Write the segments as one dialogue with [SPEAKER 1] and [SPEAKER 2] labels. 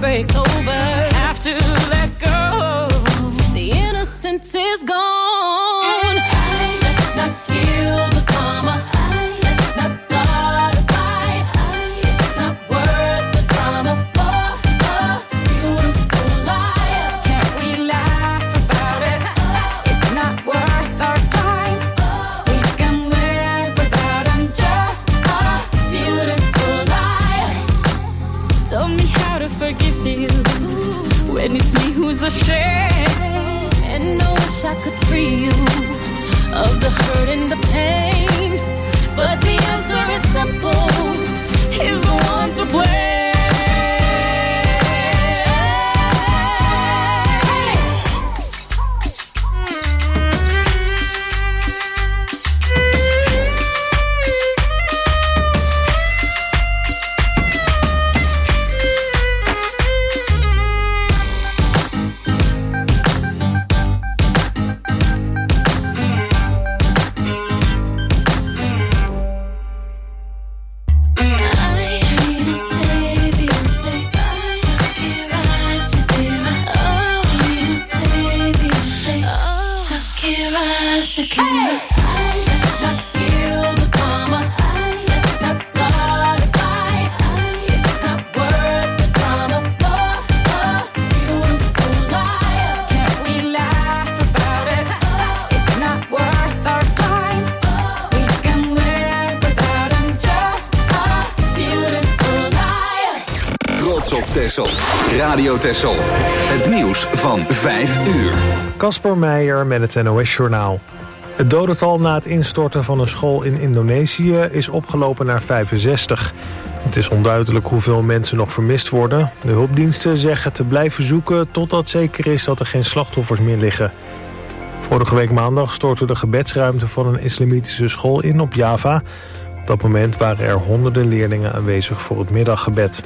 [SPEAKER 1] breaks over. Have to let go. The innocence is gone. Let's not kill the karma. Let's not start a fight. It's not worth the drama for a beautiful life. Can't we laugh about it? It's not worth our time. We can live without him. Just a beautiful life. Tell me how to forgive you when it's me who's ashamed. And I wish I could free you of the hurt and the pain. But the answer is simple. He's the one to blame.
[SPEAKER 2] Radio Texel. Het nieuws van 5 uur.
[SPEAKER 3] Casper Meijer met het NOS-journaal. Het dodental na het instorten van een school in Indonesië is opgelopen naar 65. Het is onduidelijk hoeveel mensen nog vermist worden. De hulpdiensten zeggen te blijven zoeken totdat zeker is dat er geen slachtoffers meer liggen. Vorige week maandag stortte de gebedsruimte van een islamitische school in op Java. Op dat moment waren er honderden leerlingen aanwezig voor het middaggebed.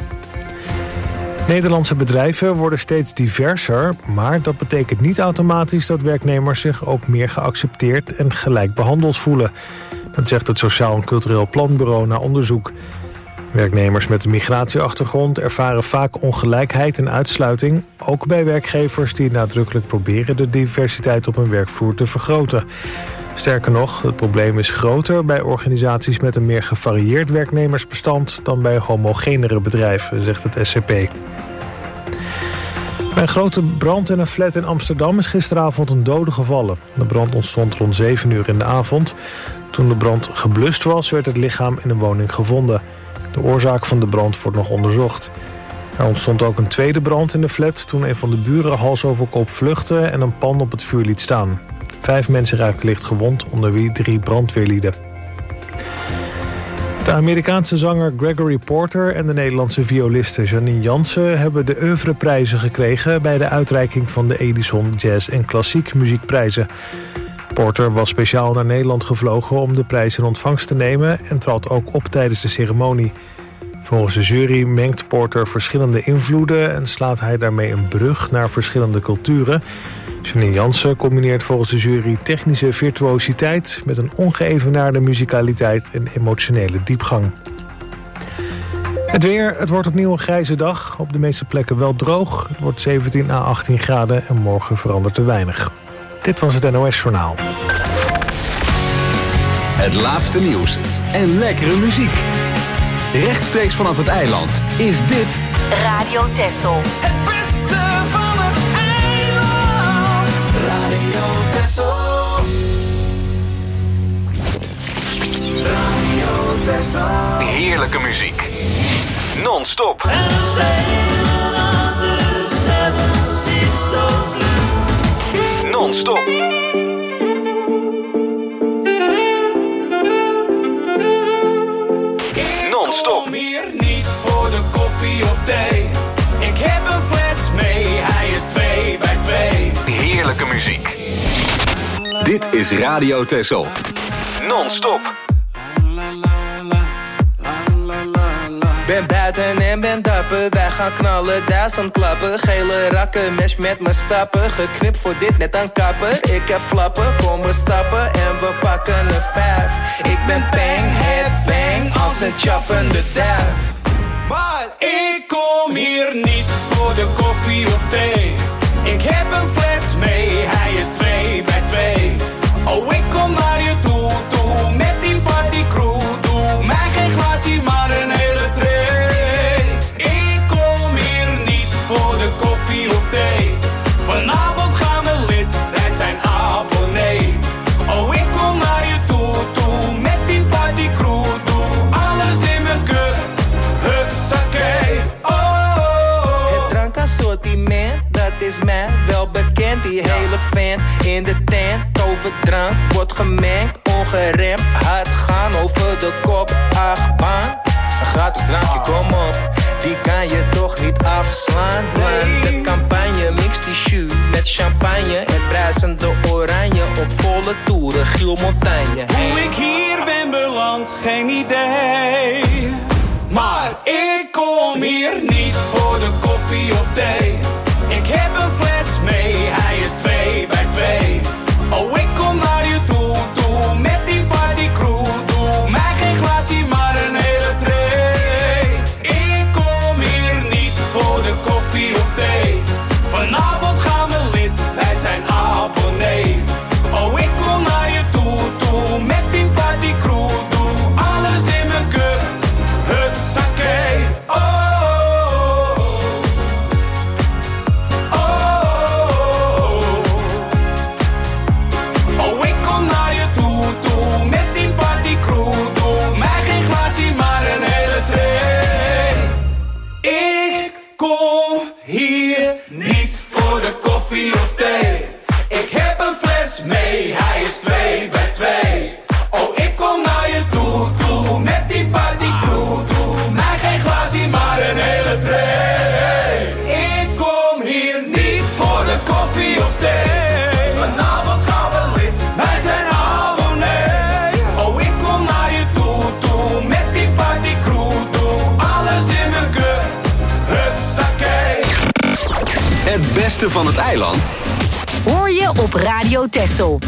[SPEAKER 3] Nederlandse bedrijven worden steeds diverser, maar dat betekent niet automatisch dat werknemers zich ook meer geaccepteerd en gelijk behandeld voelen. Dat zegt het Sociaal en Cultureel Planbureau na onderzoek. Werknemers met een migratieachtergrond ervaren vaak ongelijkheid en uitsluiting, ook bij werkgevers die nadrukkelijk proberen de diversiteit op hun werkvloer te vergroten. Sterker nog, het probleem is groter bij organisaties met een meer gevarieerd werknemersbestand dan bij homogenere bedrijven, zegt het SCP. Bij een grote brand in een flat in Amsterdam is gisteravond een dode gevallen. De brand ontstond rond 7 uur in de avond. Toen de brand geblust was, werd het lichaam in een woning gevonden. De oorzaak van de brand wordt nog onderzocht. Er ontstond ook een tweede brand in de flat toen een van de buren hals over kop vluchtte en een pan op het vuur liet staan. 5 mensen raakten licht gewond, onder wie 3 brandweerlieden. De Amerikaanse zanger Gregory Porter en de Nederlandse violiste Janine Jansen hebben de oeuvreprijzen gekregen bij de uitreiking van de Edison Jazz en Klassiek Muziekprijzen. Porter was speciaal naar Nederland gevlogen om de prijs in ontvangst te nemen en trad ook op tijdens de ceremonie. Volgens de jury mengt Porter verschillende invloeden en slaat hij daarmee een brug naar verschillende culturen. Janine Jansen combineert volgens de jury technische virtuositeit met een ongeëvenaarde muzikaliteit en emotionele diepgang. Het weer, het wordt opnieuw een grijze dag. Op de meeste plekken wel droog. Het wordt 17 à 18 graden en morgen verandert er weinig. Dit was het NOS-journaal.
[SPEAKER 2] Het laatste nieuws en lekkere muziek. Rechtstreeks vanaf het eiland is dit
[SPEAKER 4] Radio Texel.
[SPEAKER 5] Het beste van het eiland. Radio Texel. Radio Texel.
[SPEAKER 2] heerlijke muziek. Non-stop. Non-stop. Non-stop.
[SPEAKER 5] Ik kom hier niet voor de koffie of thee. Ik heb een fles mee, hij is 2 bij 2.
[SPEAKER 2] Heerlijke muziek. Dit is Radio Texel. Non-stop.
[SPEAKER 6] Ben buiten en ben dapper, wij gaan knallen, 1000 klappen. Gele rakken, mes met me stappen. Geknipt voor dit net aan kapper. Ik heb flappen, kom we stappen en we pakken een 5. Ik ben bang, headbang, als een chappende duif.
[SPEAKER 5] Maar ik kom hier niet
[SPEAKER 6] in de tent, overdrank, wordt gemengd, ongeremd, hard gaan over de kop, achtbaan. Een gratis drankje, kom op, die kan je toch niet afslaan, man. De campagne mixt die jus met champagne en bruisende oranje op volle toeren, Giel Montagne.
[SPEAKER 5] Hoe ik hier ben beland, geen idee. Maar ik kom hier niet voor de koffie of thee. Ik heb een fles mee, hij is 2 bij 2. Oh, ik kom naar je toe met die partycrew. Doe mij geen glaasje, maar een hele tray. Ik kom hier niet voor de koffie of thee. Vanavond gaan we lid, wij zijn abonnee. Oh, ik kom naar je toe met die partycrew. Doe alles in mijn keur, hutsakee.
[SPEAKER 2] Het beste van het eiland
[SPEAKER 4] hoor je op Radio Texel.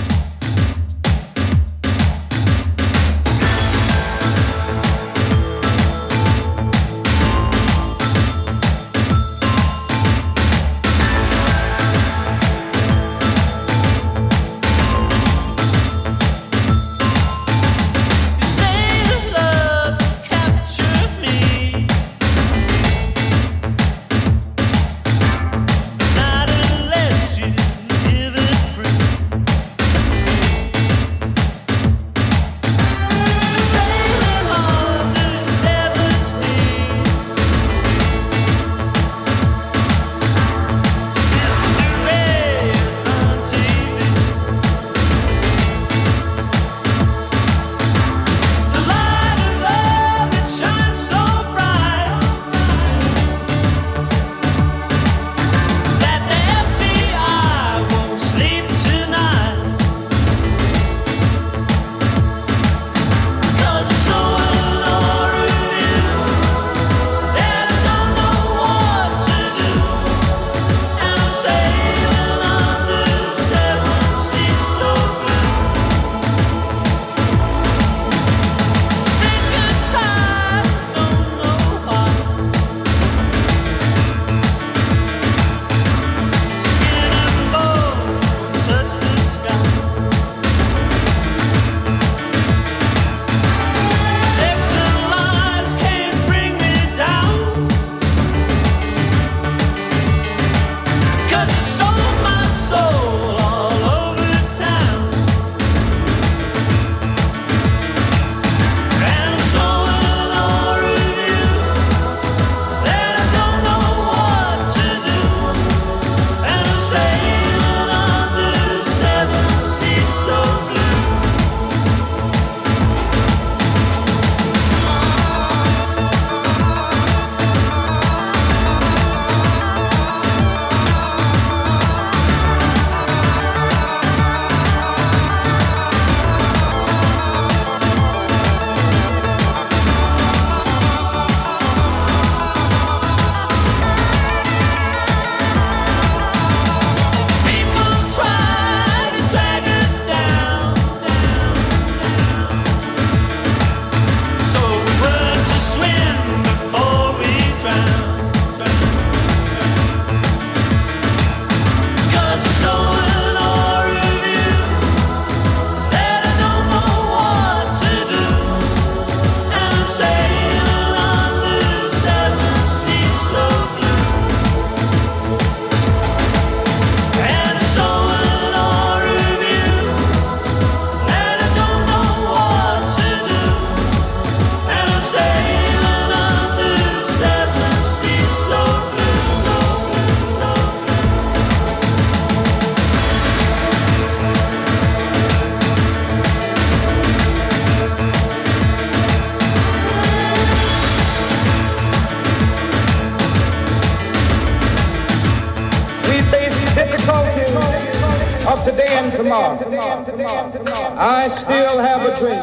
[SPEAKER 7] tomorrow, I still have a dream.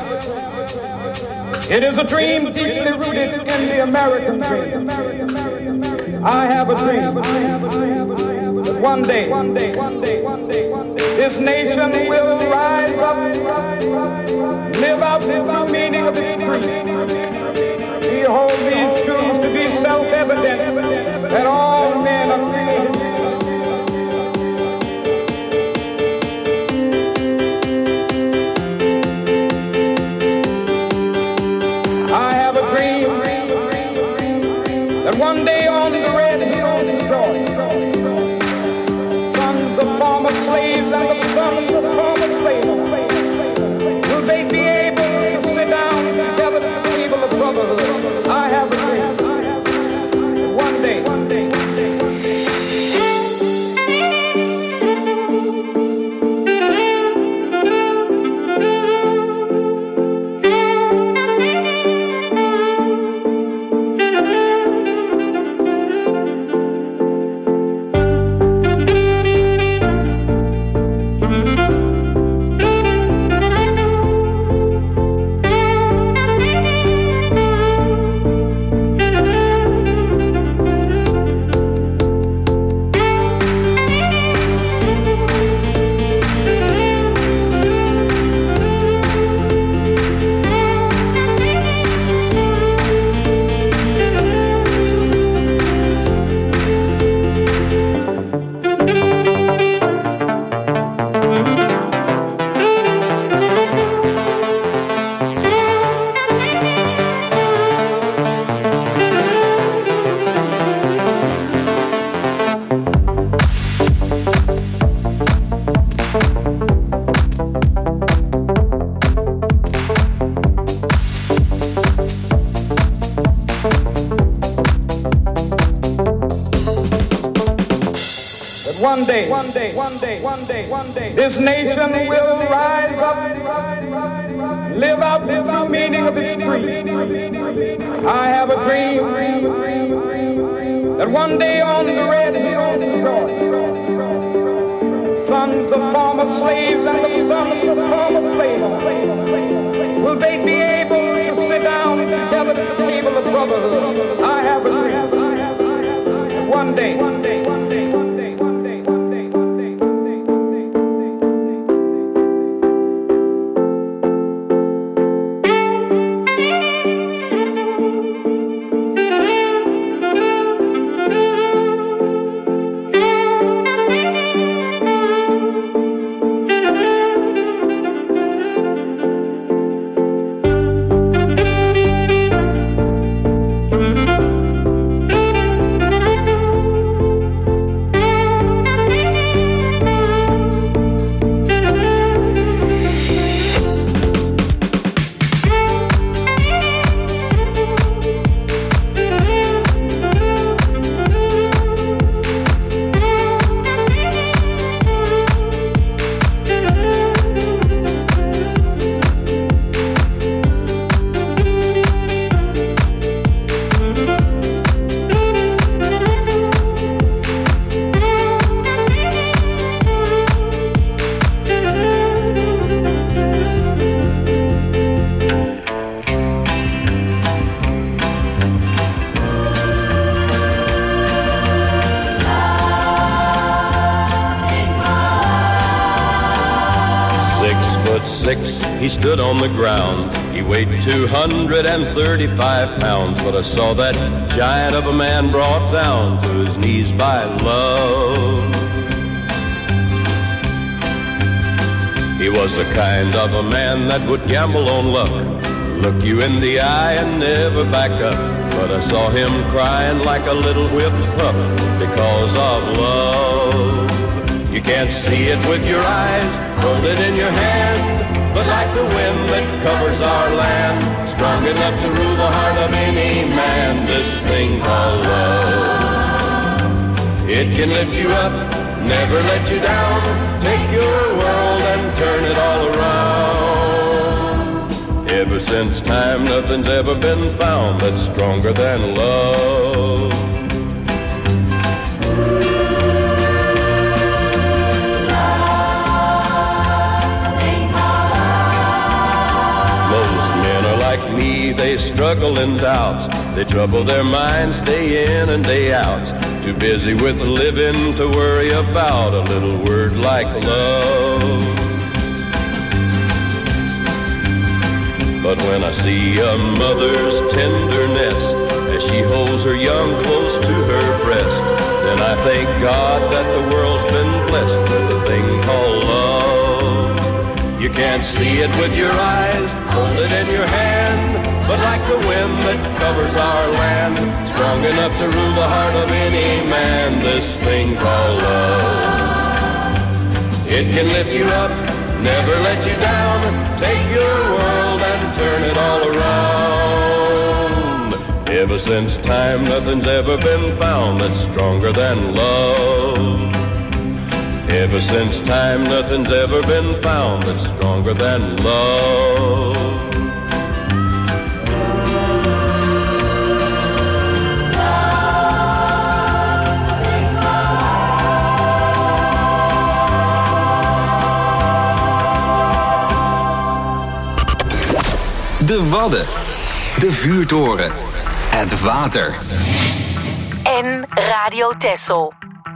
[SPEAKER 7] It is a dream deeply rooted in the American dream. I have a dream that one day this nation will rise up, live out the true meaning of its creed. We hold these truths to be self-evident that all men are created. I have a dream that one day on the red hills of Georgia, sons of former slaves and the sons of former slaves, will they be able to sit down together at the table of brotherhood? I have a dream that one day. One day, this nation will rise up, live out the true meaning of its creed. I have a dream that one day on the red hills of Georgia, sons of former slaves and the sons of former slaves, will they be able to sit down together at the table of brotherhood? I have a dream that one day.
[SPEAKER 8] He stood on the ground. He weighed 235 pounds, but I saw that giant of a man brought down to his knees by love. He was the kind of a man that would gamble on luck, look you in the eye and never back up. But I saw him crying like a little whipped pup because of love. You can't see it with your eyes, hold it in your hand, but like the wind that covers our land, strong enough to rule the heart of any man, this thing called love. It can lift you up, never let you down, take your world and turn it all around. Ever since time, nothing's ever been found that's stronger than love. struggle and doubt. They trouble their minds day in and day out. Too busy with living to worry about a little word like love. But when I see a mother's tenderness as she holds her young close to her breast, then I thank God that the world's been blessed with a thing called love. You can't see it with your eyes, hold it in your hand, but like the wind that covers our land, strong enough to rule the heart of any man, this thing called love. It can lift you up, never let you down, take your world and turn it all around. Ever since time, nothing's ever been found that's stronger than love. Ever since time, nothing's ever been found that's stronger than love.
[SPEAKER 2] De Wadden, de vuurtoren, het water.
[SPEAKER 4] En Radio Texel.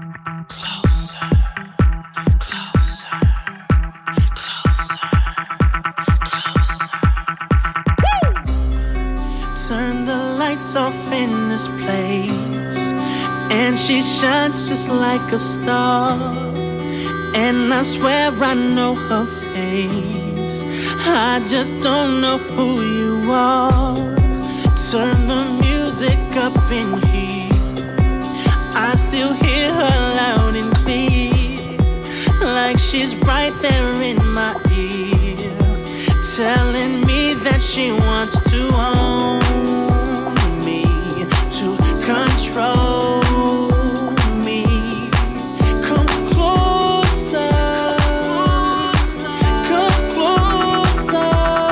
[SPEAKER 9] Turn the lights off in this place, and she shines just like a star, and I swear I know her face, I just don't know who you are. Turn the music up in here, I still hear her loud and clear, like she's right there in my ear, telling me that she wants to own me, to control me. Come closer, come closer,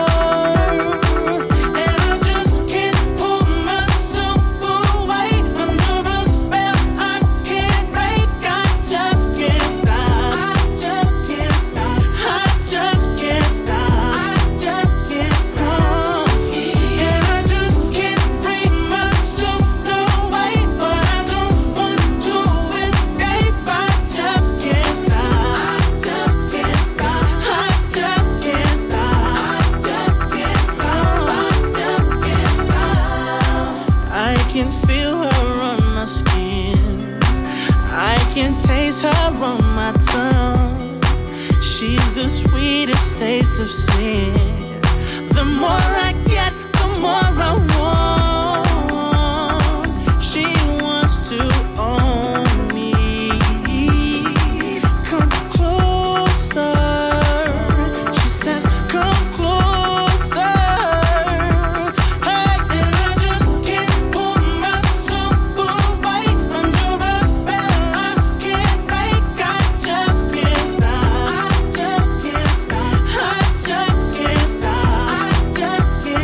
[SPEAKER 9] and I just can't pull myself away under a spell I can't break. I just can't stop, I just can't stop, I just can't stop, I just can't stop, and I just can't bring myself away, but I don't want to escape. I just can't stop, I just can't stop, I just can't stop, I just can't stop, I just can't stop. I can feel her on my skin, I can taste her on my tongue. She's the sweetest taste of sin. The more I get, the more I want. She wants to own me. Come closer. She says, come closer. Hey, and I just can't pull myself away under a spell I can't break. I just can't stop, I just can't stop, I just can't stop, I just can't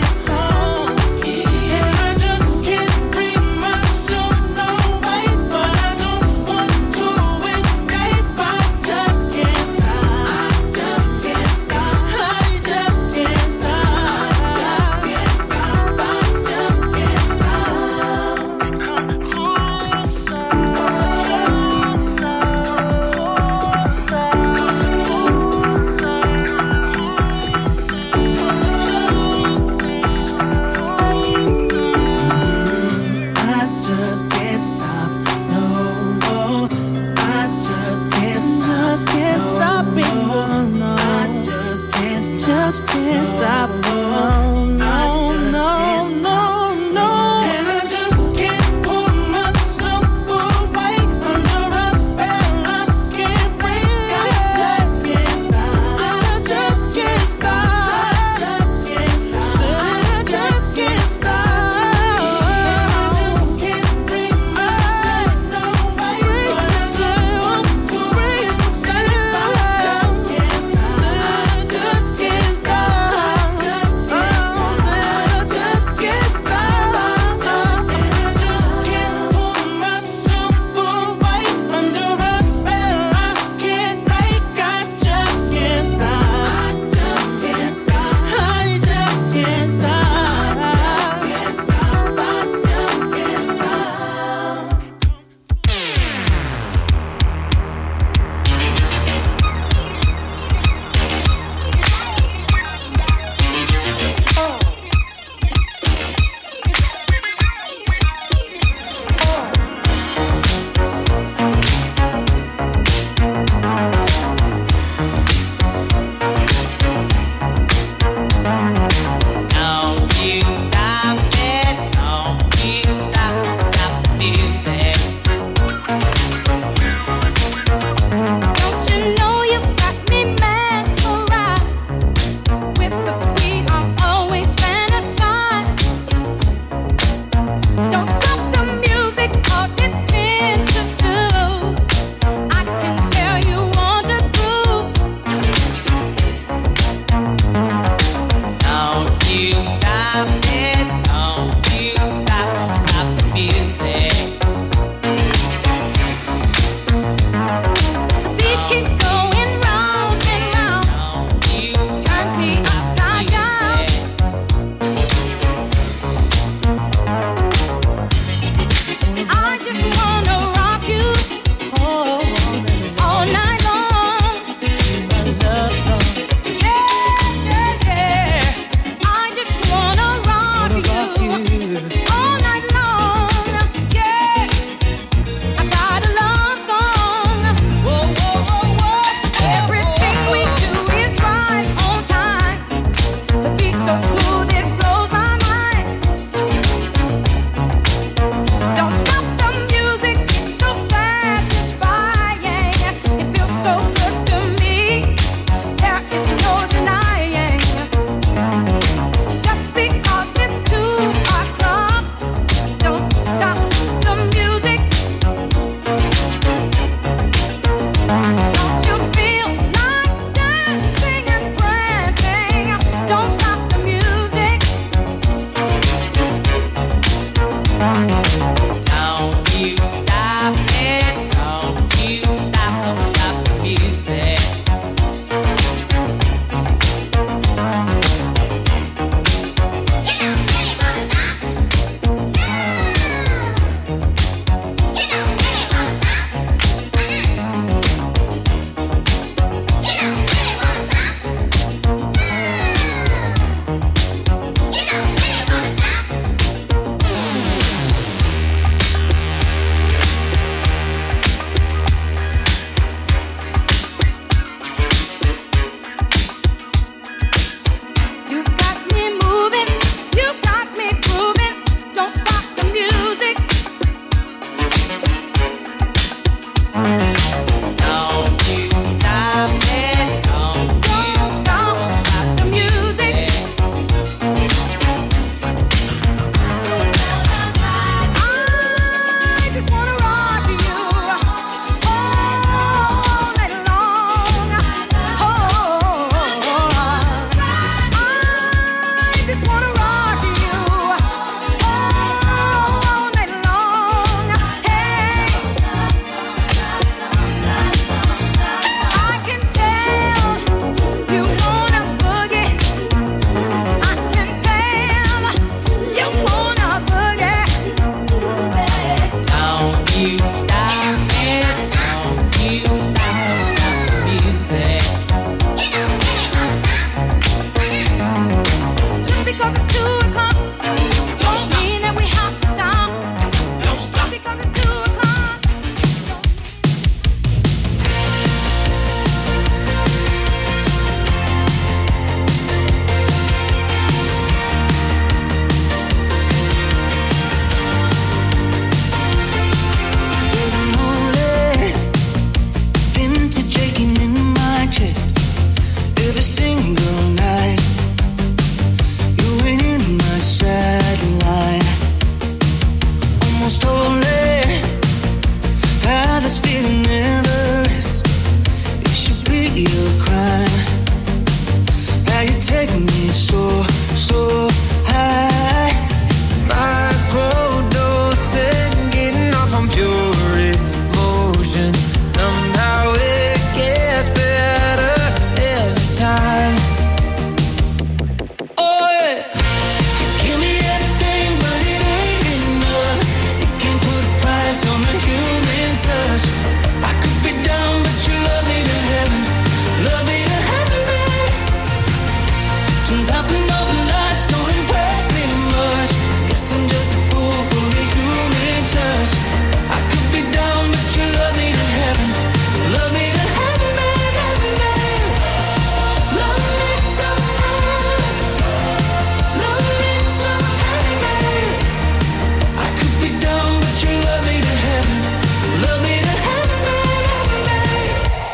[SPEAKER 9] human touch. I could be down, but you love me to heaven. Love me to heaven, babe. Sometimes the northern lights don't impress me much. Guess I'm just a fool for the human touch. I could be down, but you love me to heaven. Love me to heaven, babe, heaven, babe. Love me to heaven. Love me to heaven, babe. I could be down, but you love me to heaven. Love me to heaven, babe, heaven, babe.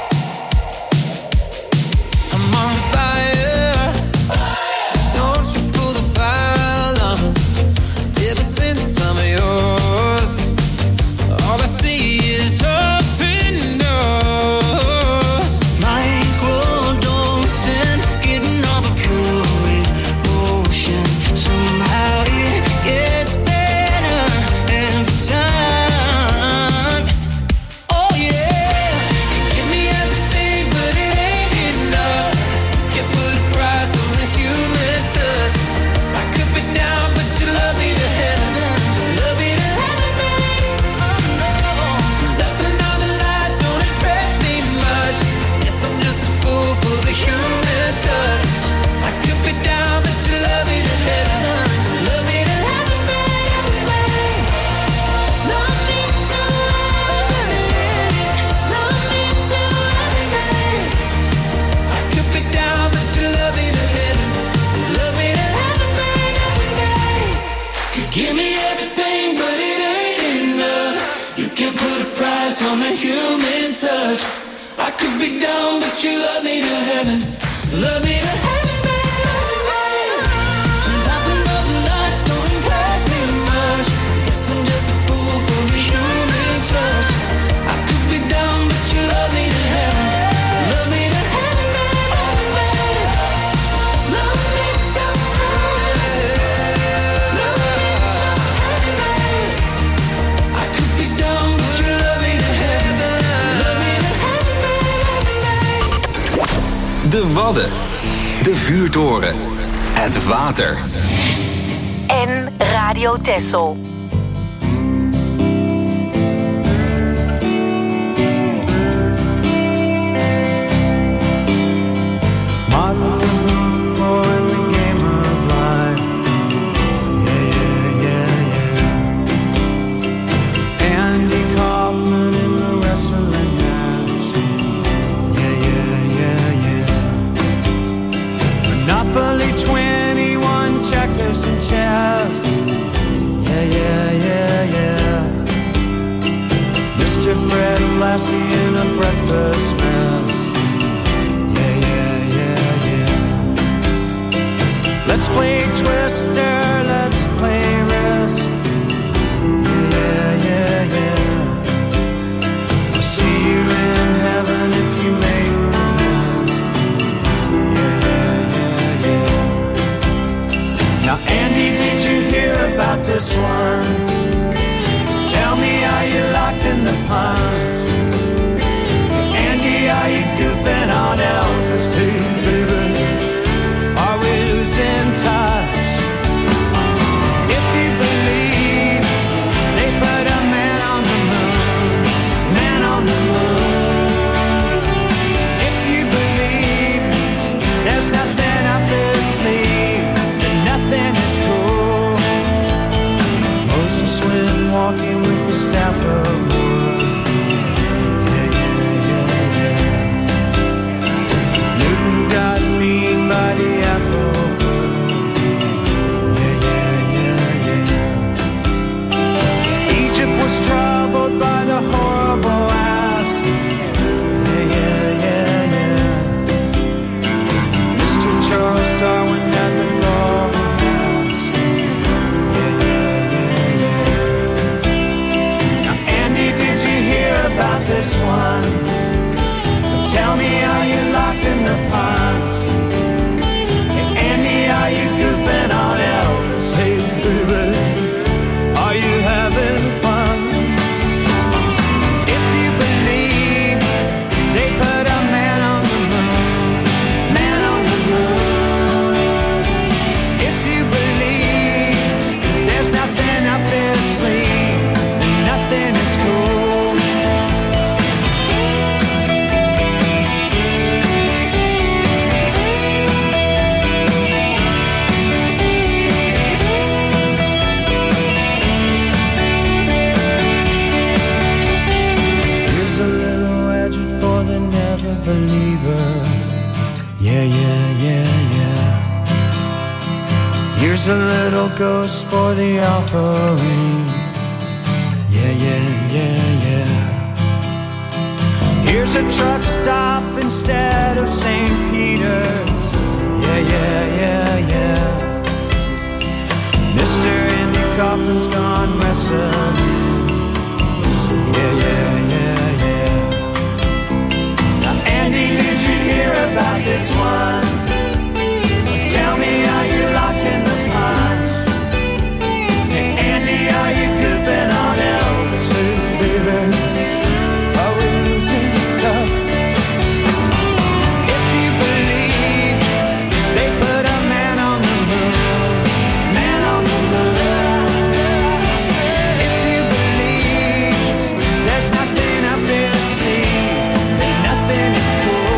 [SPEAKER 9] I'm on fire. Don't you pull the fire alarm. Ever since I'm yours, all I see is open doors. Microdosing, getting all the pure emotion. Somehow it gets better every time. Oh yeah, you give me everything, but it ain't enough. Can't put a price on the human touch. I could be down, but you love me to heaven. Love me to heaven, babe. Oh no. 'Cause after now the lights don't impress me much. Yes, I'm just a fool for the human touch. I could be down, but you love me to heaven. Love me to heaven, babe. Love me to heaven. Love me to heaven, babe. I could be down, but you love me to heaven. Love me to heaven, babe. You give me everything, but it ain't enough. You can't put a price on the human touch. I could be down, but you love me to heaven. Love me to heaven, babe. Sometimes the northern lights don't impress me much. Guess I'm just a fool for the human touch. I could be down, but you love me to heaven. Love me to heaven, babe. Love me to heaven. Love me to heaven, babe. I could be down, but you love me to heaven. Love me to heaven, babe.
[SPEAKER 2] De Wadden. De Vuurtoren. Het water.
[SPEAKER 4] En Radio Texel.
[SPEAKER 10] Andy Kaufman in the wrestling match. Monopoly 21 checkers and chess. Mr. Fred Lassie in a breakfast mess. Let's play Twister, let's play Risk. I'll see you in heaven if you make the list. Now Andy, did you hear about this one? Tell me, are you locked in the pond? Andy, are you goofing on Elvis too, baby? Are we losing touch? If you believe they put a man on the moon, man on the moon. If you believe there's nothing up their sleeve, then nothing is cool. Moses went walking with the staff of wood. Newton got mean by the apple. Egypt was troubled by the horrible asp. Mr. Charles Darwin had the golden mask. Now Andy, did you hear about this one? Tell me, are you locked in the pond? Hey Andy, are you goofing on Elvis? Hey baby, are you having fun? If you believe they put a man on the moon, man on the moon. If you believe there's nothing up their sleeve, then nothing is cool. believer. Yeah, yeah, yeah, yeah. Here's a little ghost for the offering. Yeah, yeah, yeah, yeah. Here's a truck stop instead of St. Peter's. Yeah, yeah, yeah, yeah. Mr. Andy Kaufman's gone wrestling. Yeah, yeah, yeah, yeah. Now, Andy, did you hear about this one? Tell me, are you locked in the pines? Hey, Andy, are you goofing on Elvis? Hey, baby, are we losing tough? If you believe they put a man on the moon, man on the moon. If you believe there's nothing up their sleeve, then nothing is cool.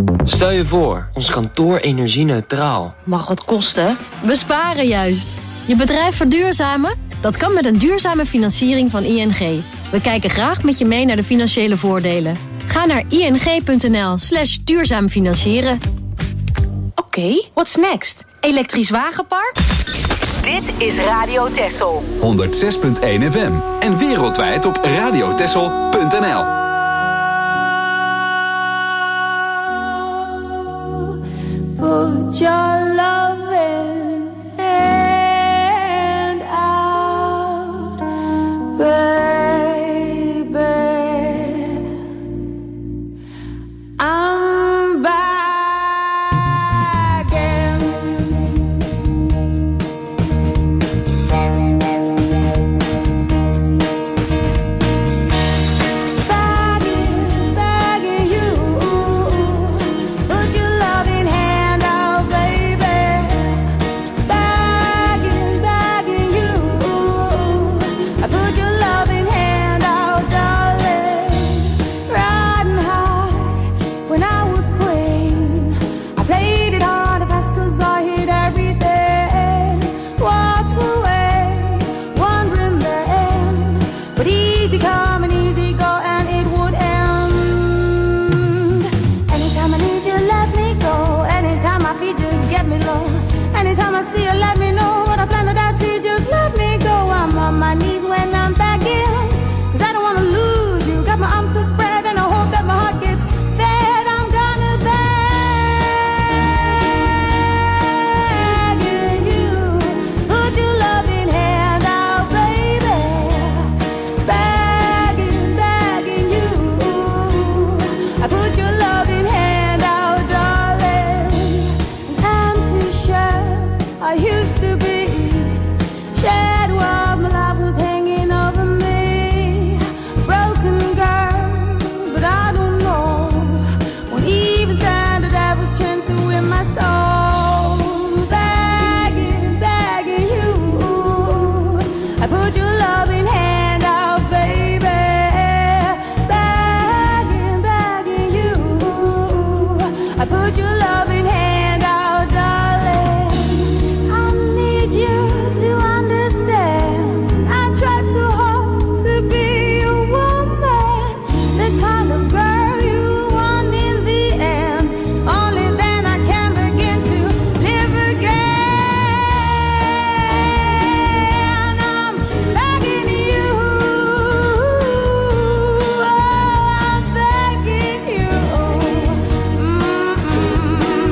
[SPEAKER 11] Stel je voor, ons kantoor energie-neutraal.
[SPEAKER 12] Mag wat kosten?
[SPEAKER 13] Besparen juist. Je bedrijf verduurzamen? Dat kan met een duurzame financiering van ING. We kijken graag met je mee naar de financiële voordelen. Ga naar ing.nl/duurzaam financieren.
[SPEAKER 12] Oké, what's next? Elektrisch wagenpark?
[SPEAKER 4] Dit is Radio Texel.
[SPEAKER 2] 106.1 FM en wereldwijd op radiotexel.nl.
[SPEAKER 9] Put your loving hand out, baby. I'm begging. Begging you. Put your loving hand out, baby. Begging you. I put your loving hand out, darling. Riding high when I was queen. I played it hard and fast 'cause I hit everything. Walked away, wondering then. But easy come and easy go, and it would end. Anytime I need you, let me go. Anytime I feed you, get me low. Anytime I see you, let me know. What I plan to that, see, just let me go. I'm on my knees when I'm back in, 'cause I don't wanna lose you. Got my arms so spread and I hope that my heart gets fed. I'm gonna beg you. Put your loving hand out, baby. Begging you. I put your loving hand out, darling. An empty shell I used to be. Shadow of my life was hanging over me. Broken girl, but I don't know. Won't even stand the devil's chance to win my soul. Begging you. I put your loving hand out, baby. Begging you. I put your loving hand out, darling. I need you to understand. I try too hard to be a woman, the kind of girl you want in the end. Only then I can begin to live again. I'm begging you. I'm begging you.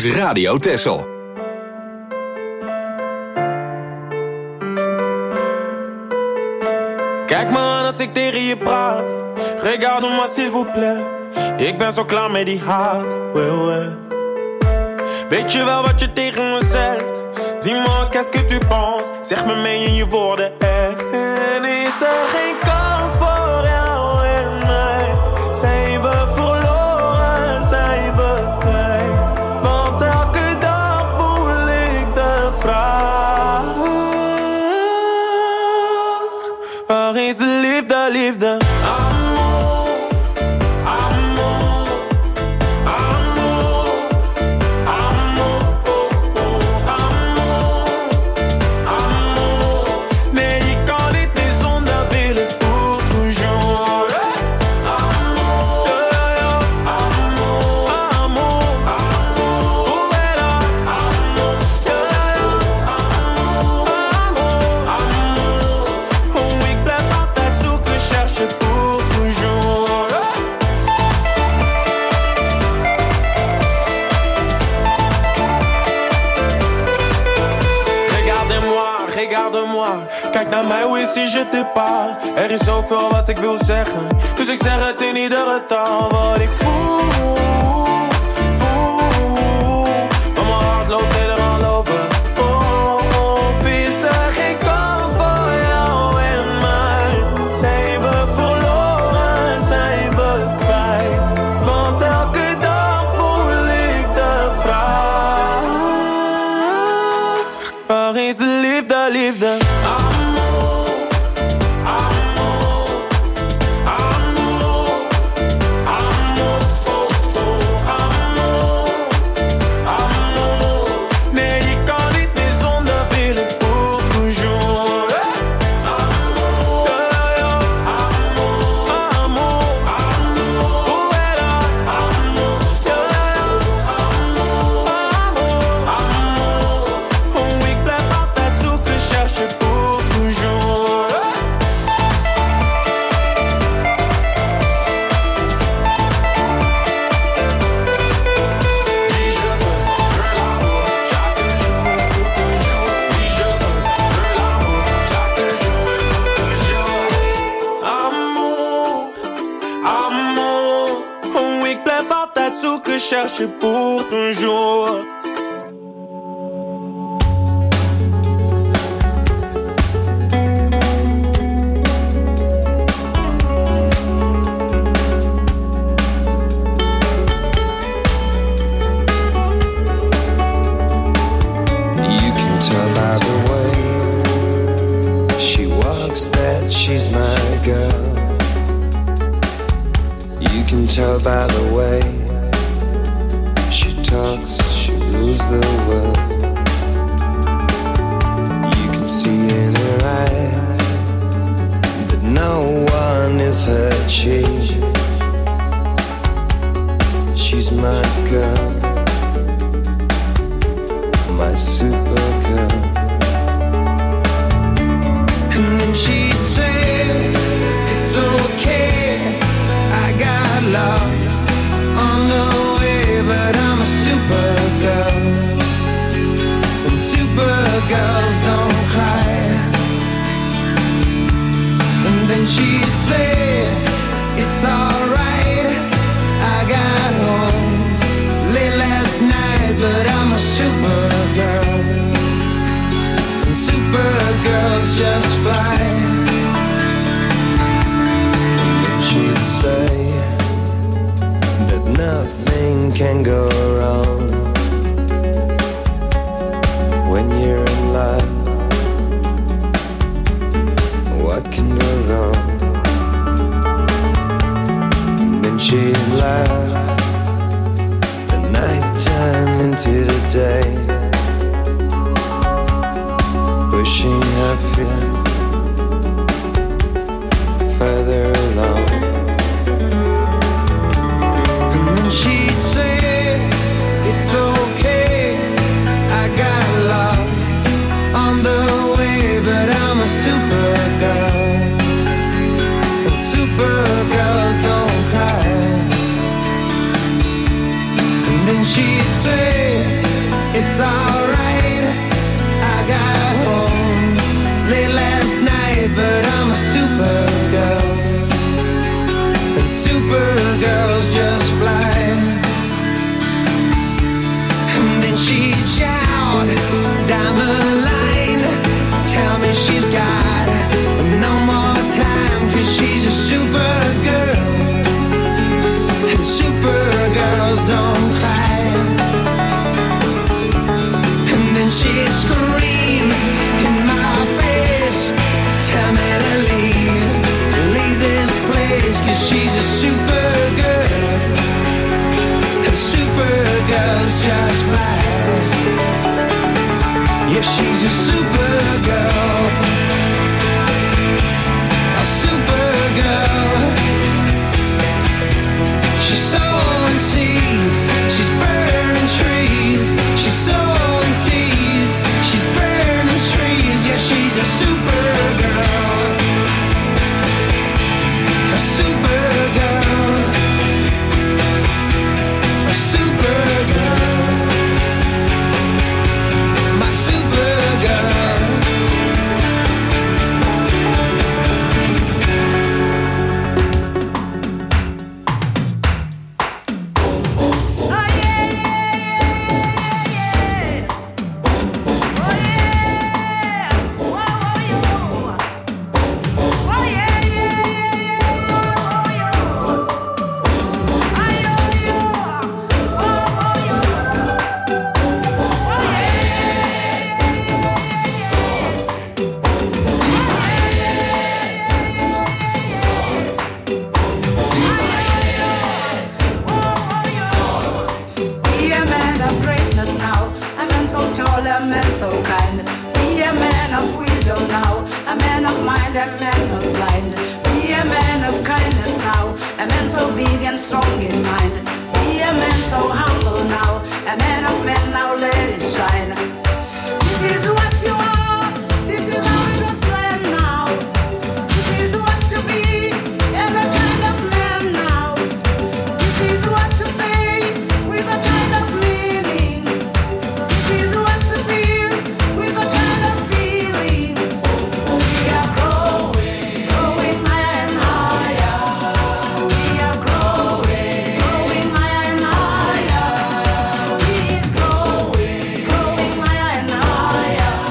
[SPEAKER 2] is Radio Texel.
[SPEAKER 14] Kijk me aan als ik tegen je praat. Regarde-moi s'il vous plaît. Ik ben zo klaar met die haat. Weet je wel wat je tegen me zegt? Dis-moi qu'est-ce que tu penses? Zeg me meen je je woorden echt? En is er geen kans voor jou en mij? Zijn we verloren, zijn we het kwijt? Want elke dag voel ik de vraag: waar is de liefde, liefde? Kijk naar mij, hoe is die je te pas? Er is zoveel wat ik wil zeggen, dus ik zeg het in iedere taal. Wat ik voel, maar mijn hart loopt helemaal over. Of is er geen kans voor jou en mij? Zijn we verloren, zijn we het kwijt? Want elke dag voel ik de vraag: waar is de liefde, liefde? Cherche pour toujours.
[SPEAKER 15] You can tell by the way she walks that she's my girl. You can tell by the way she rules the world. You can see in her eyes that no one is her chief. She's my girl, my super girl. And then she'd say, it's okay, I got lost on the way, but I'm a Supergirl, and Supergirls don't cry. And then she'd say, it's alright, I got home late last night, but I'm a Supergirl, and Supergirls just fly. And then she'd say that nothing can go wrong when you're in love. What can go wrong? And then she'd laugh the night time into the day, pushing her feet further along. And then she'd say, it's okay, I got lost on the way, but I'm a Supergirl, and Supergirls don't cry. And then she'd say,
[SPEAKER 10] girls don't cry. And then she screamed in my face, tell me to leave this place, 'cause she's a super girl, and super girls just fly. Yeah, she's a super girl, a super girl. She's sowing seeds, she's burning trees. She's sowing seeds, she's burning trees. Yeah, she's a super girl, a super girl, a super girl, my super girl. Be a man of greatness now, a man so tall, a man so kind. Be a man of wisdom now, a man of mind, a man not blind. Be a man of kindness now, a man so big and strong in mind. Be a man so humble now, a man of men now, let it shine. This is what you are, this is how it was planned now. This is what to be, and that kind of man now. This is what to say, with a kind of meaning. This is what to feel, with a kind of feeling. We are growing, growing higher and higher. We are growing, growing higher and higher. He is growing, growing higher and higher.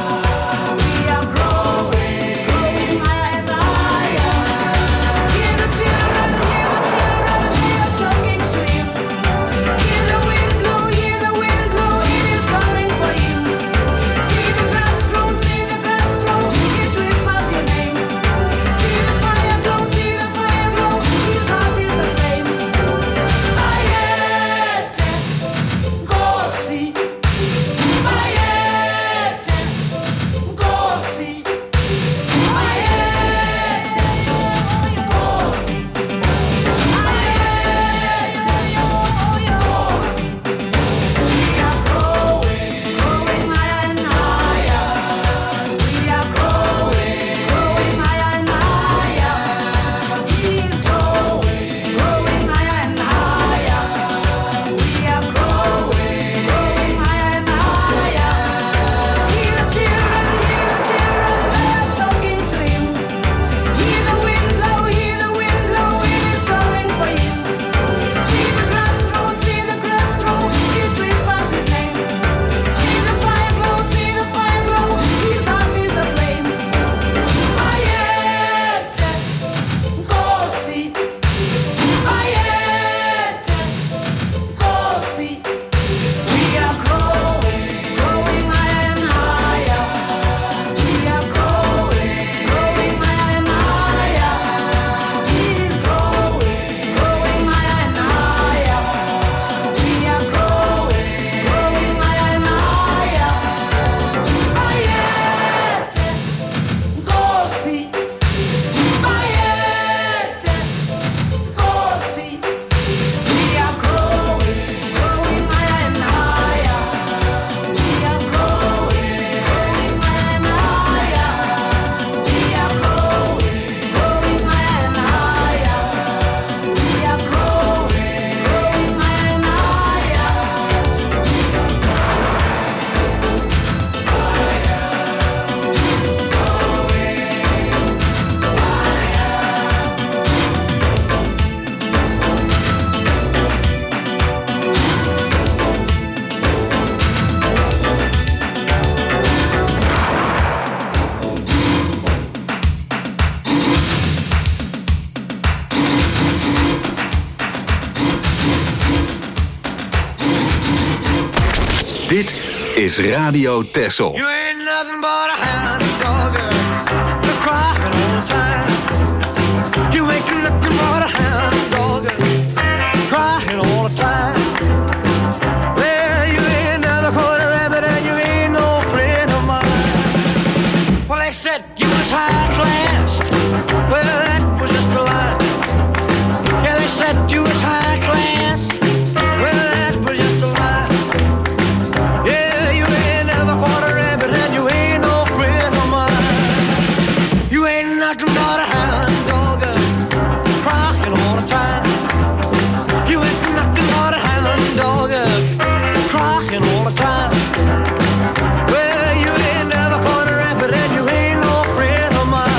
[SPEAKER 2] is Radio Texel.
[SPEAKER 10] You ain't nothing but a hound dog, you're crying all the time. You ain't nothing but a hound dog, crying all the time. Well, you ain't never caught a rabbit and you ain't no friend of mine. Well, they said you was high class. Well, that was just a lie. Yeah, they said you was high class. Well, that was just a lie. Yeah, you ain't never caught a rabbit and you ain't no friend of mine. You ain't nothing but a hound dog, crying all the time. You ain't nothing but a hound dog, crying all the time. Well, you ain't never caught a rabbit and you ain't no friend of mine.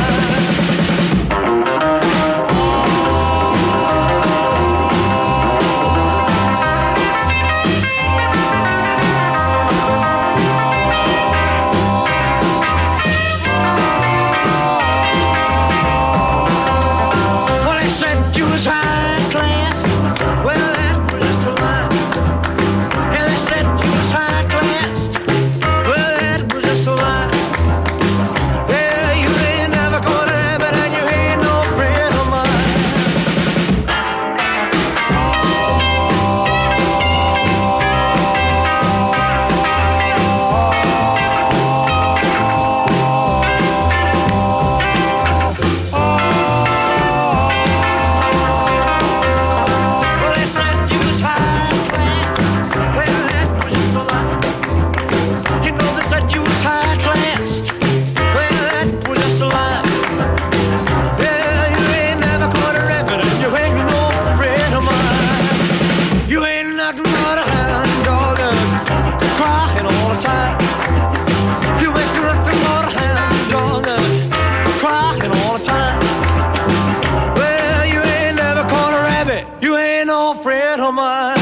[SPEAKER 10] Well, they said you was high class. Well, that was just a lie. Yeah, they said you was high class. Well, that was just a lie. Yeah, you ain't never caught a rabbit and you ain't no friend of mine. Well, they said you was high class. Well, that was just a lie. You know they said you was high class. Well, that was just a lie. Yeah, you ain't never caught a rabbit and you ain't no friend of mine. You ain't nothing but a hound dog, crying all the time. You ain't nothing but a hound dog, crying all the time. Well, you ain't never caught a rabbit. You ain't no friend of mine.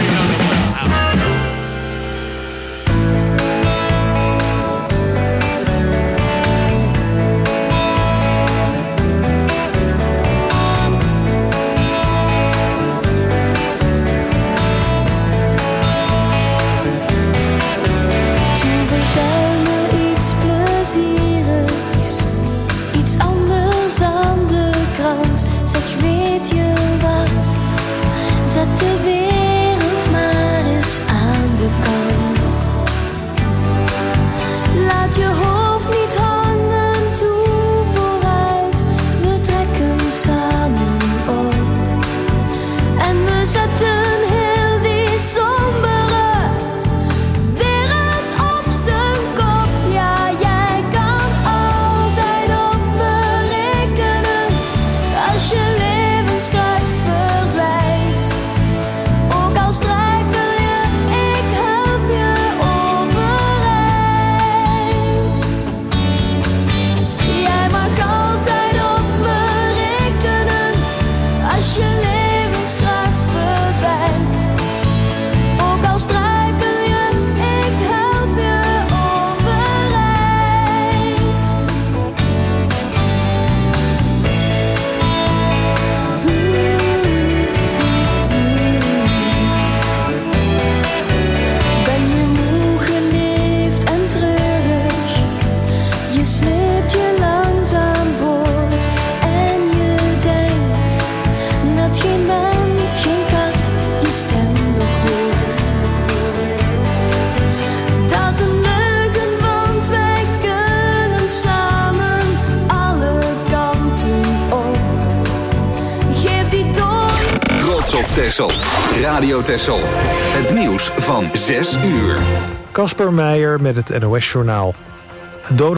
[SPEAKER 1] Tu vertel me iets plezierigs, iets anders dan de krant. Zeg, weet je wat? Zet de wereld maar eens aan de kant. Laat je hoofd niet hangen, toe vooruit. We trekken samen op en we zetten heel die sombere wereld op zijn kop. Ja, jij kan altijd op me rekenen als je levenskracht verdwijnt. Ook al struikel je, ik help je overeind. Jij mag altijd op me rekenen als je levenskracht verdwijnt. Ook al struikel je, ik help je overeind. Ben je moe geleefd en treurig? Je sleept je langzaam voort en je denkt dat geen mens, geen kat je stem nog hoort. Dat is een leugen, want wij kunnen samen alle kanten op. Geef die door.
[SPEAKER 2] Trots op Texel. Radio Texel. Het nieuws van 6 uur.
[SPEAKER 3] Casper Meijer met het NOS-journaal.